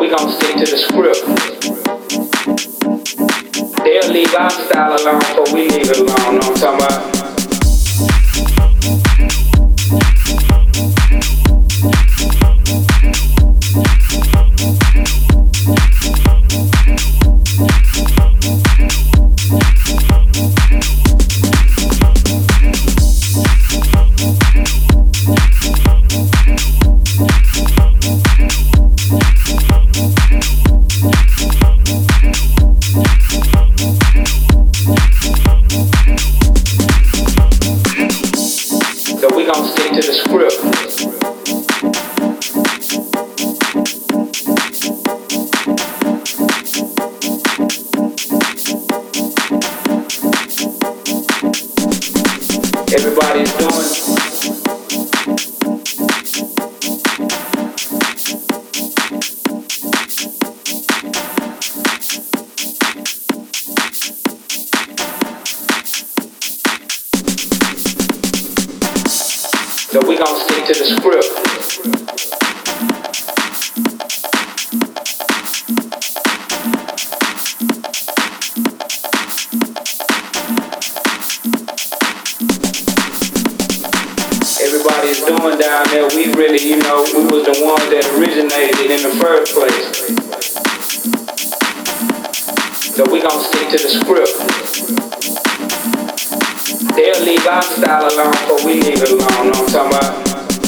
we gon' stick to the script. They'll leave our style alone before we leave it alone, know what I'm talking about? So we gon' stick to the script. Everybody's doing. So we gon' stick to the script. Everybody's doing down there, we really, we was the ones that originated in the first place. So we gon' stick to the script. They'll leave our style alone before we leave it alone, know what I'm talking about?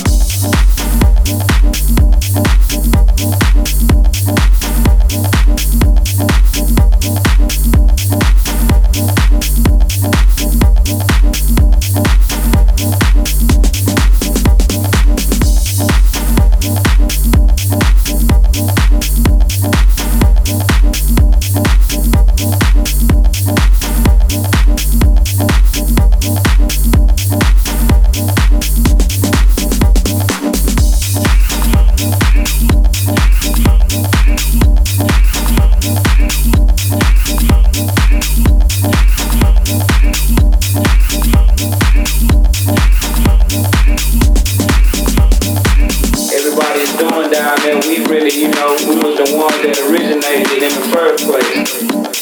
Everybody's doing down there, we really, we was the ones that originated in the first place.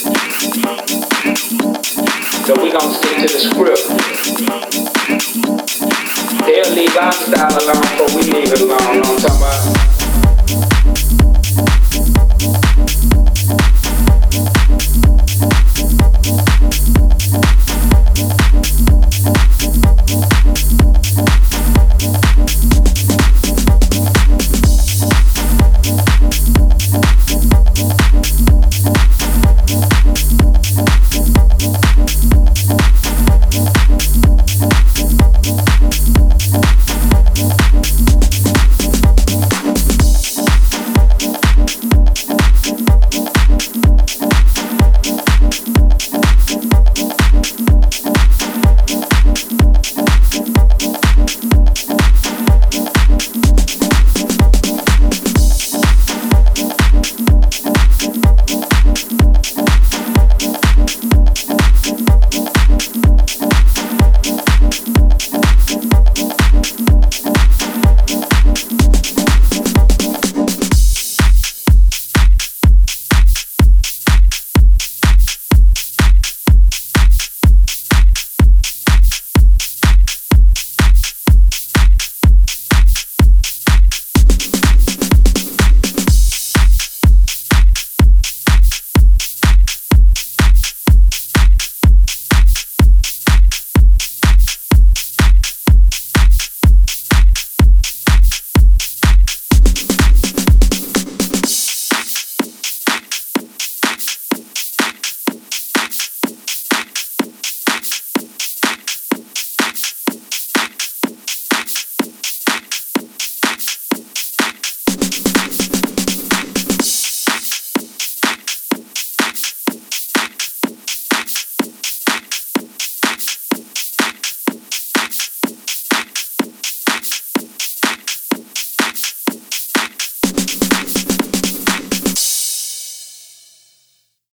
So we gon' stick to the script. They'll leave our style alone before we leave it alone, know what I'm talking about?